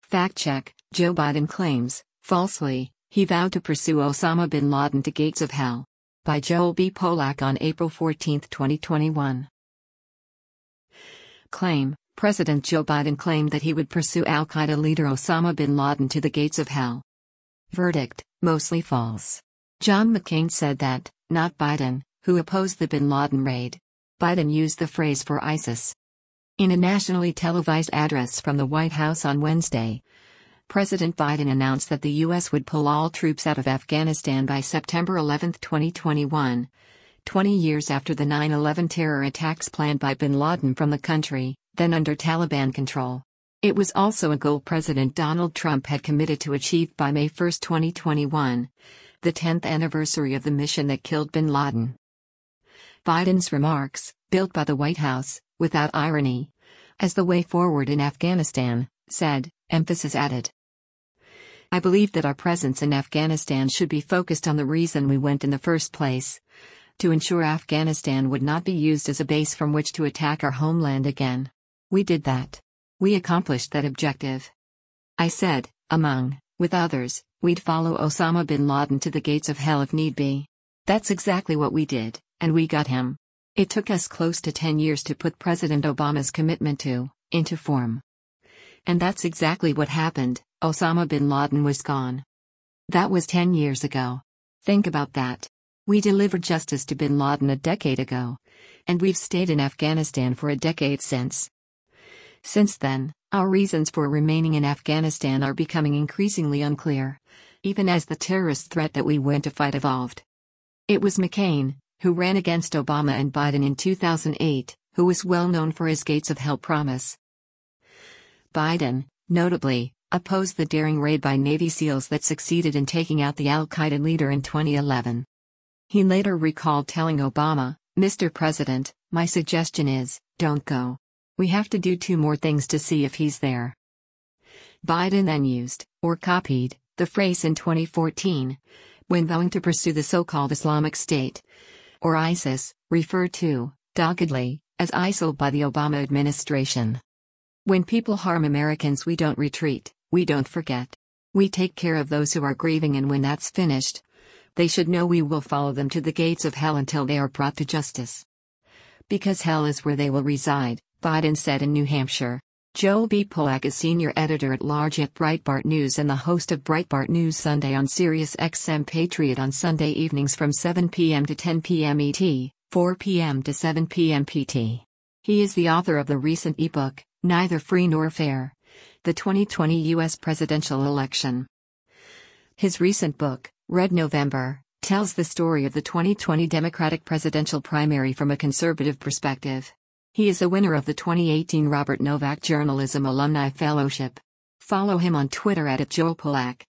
Fact check: Joe Biden claims, falsely, he vowed to pursue Osama bin Laden to gates of hell. By Joel B. Polak on April 14, 2021. Claim: President Joe Biden claimed that he would pursue al-Qaeda leader Osama bin Laden to the gates of hell. Verdict: mostly false. John McCain said that, not Biden, who opposed the bin Laden raid. Biden used the phrase for ISIS. In a nationally televised address from the White House on Wednesday, President Biden announced that the U.S. would pull all troops out of Afghanistan by September 11, 2021, 20 years after the 9/11 terror attacks planned by bin Laden from the country, then under Taliban control. It was also a goal President Donald Trump had committed to achieve by May 1, 2021, the 10th anniversary of the mission that killed bin Laden. Biden's remarks, built by the White House, without irony, as the way forward in Afghanistan, said, emphasis added. I believe that our presence in Afghanistan should be focused on the reason we went in the first place: to ensure Afghanistan would not be used as a base from which to attack our homeland again. We did that. We accomplished that objective. I said, with others, we'd follow Osama bin Laden to the gates of hell if need be. That's exactly what we did, and we got him. It took us close to 10 years to put President Obama's commitment into form. And that's exactly what happened. Osama bin Laden was gone. That was 10 years ago. Think about that. We delivered justice to bin Laden a decade ago. And we've stayed in Afghanistan for a decade since. Since then, our reasons for remaining in Afghanistan are becoming increasingly unclear, even as the terrorist threat that we went to fight evolved. It was McCain, who ran against Obama and Biden in 2008, who was well known for his gates of hell promise. Biden, notably, opposed the daring raid by Navy SEALs that succeeded in taking out the al-Qaeda leader in 2011. He later recalled telling Obama, "Mr. President, my suggestion is, don't go. We have to do 2 more things to see if he's there." Biden then used, or copied, the phrase in 2014, when vowing to pursue the so-called Islamic State, or ISIS, referred to, doggedly, as ISIL by the Obama administration. When people harm Americans, we don't retreat, we don't forget. We take care of those who are grieving, and when that's finished, they should know we will follow them to the gates of hell until they are brought to justice. Because hell is where they will reside, Biden said in New Hampshire. Joel B. Polak is senior editor-at-large at Breitbart News and the host of Breitbart News Sunday on Sirius XM Patriot on Sunday evenings from 7 p.m. to 10 p.m. ET, 4 p.m. to 7 p.m. PT. He is the author of the recent ebook, Neither Free Nor Fair: The 2020 U.S. Presidential Election. His recent book, Red November, tells the story of the 2020 Democratic presidential primary from a conservative perspective. He is a winner of the 2018 Robert Novak Journalism Alumni Fellowship. Follow him on Twitter @JoelPolak.